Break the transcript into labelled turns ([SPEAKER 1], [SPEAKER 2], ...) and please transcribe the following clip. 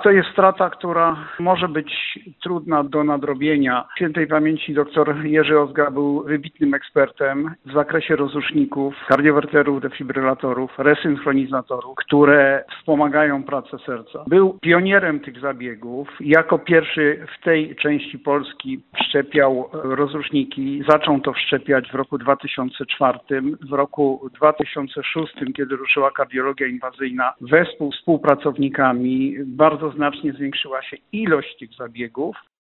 [SPEAKER 1] to jest strata, która może być trudna do nadrobienia. Świętej pamięci dr Jerzy Ozga był wybitnym ekspertem w zakresie rozruszników, kardiowerterów, defibrylatorów, resynchronizatorów, które wspomagają pracę serca. Był pionierem tych zabiegów. Jako pierwszy w tej części Polski wszczepiał rozruszniki. Zaczął to wszczepiać w roku 2004. W roku 2006, kiedy ruszyła kardiologia inwazyjna, wespół z współpracownikami bardzo znacznie zwiększyła się ilość tych zabiegów.